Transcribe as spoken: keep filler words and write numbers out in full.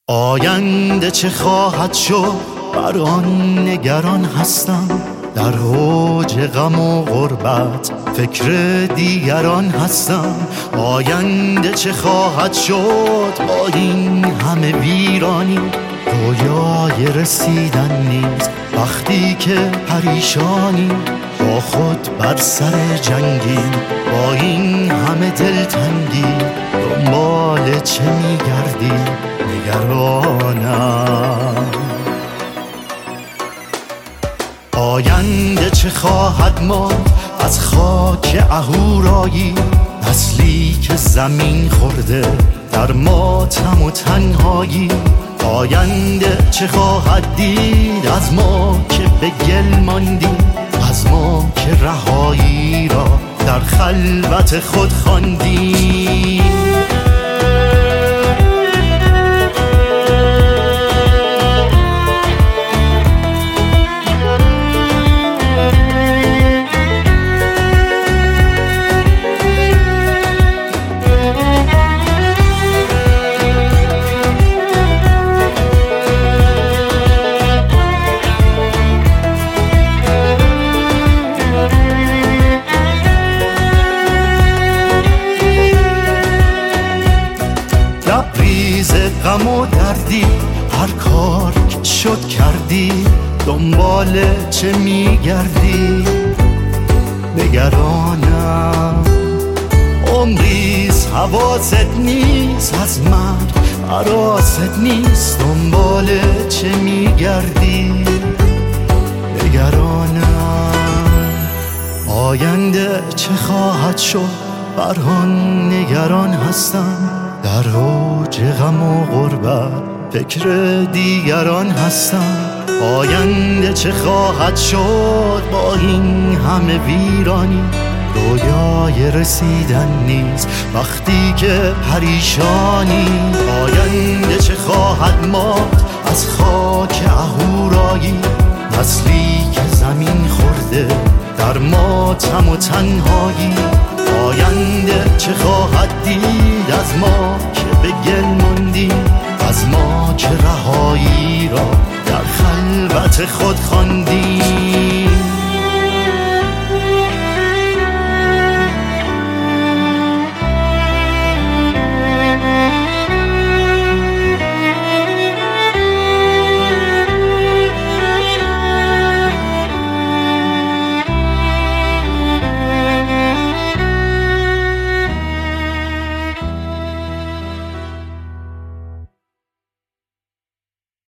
آینده چه خواهد شد بر آن نگران هستم، در اوج غم و غربت فکر دیگران هستم. آینده چه خواهد شد با این همه ویرانی، رویای رسیدن نیست وقتی که پریشانی. با خود بر سر جنگی با این همه دلتنگی، دنبال چه میگردی نگرانم. آینده چه خواهد ماند از خاک اهورایی، نسلی که زمین خورده در ماتم و تنهایی. آینده چه خواهد دید از ما که به گل ماندیم، از ما که رهایی را در خلوت خود خواندیم. لبریز غم و دردی هر کار که شد کردی، دنبال چه میگردی نگرانم. عمریز حواست نیست از مرگ حراست نیست، دنبال چه میگردی نگرانم. آینده چه خواهد شد بر آن نگران هستم، در اوج غم و غربت فکر دیگران هستم. آینده چه خواهد شد با این همه ویرانی، رویای رسیدن نیست وقتی که پریشانی. آینده چه خواهد ماند از خاک اهورایی، نسلی که زمین خورده در ماتم و تنهایی. آینده چه خواهد دید از ما که به گل ماندیم، از ما که رهایی را در خلوت خود خواندیم.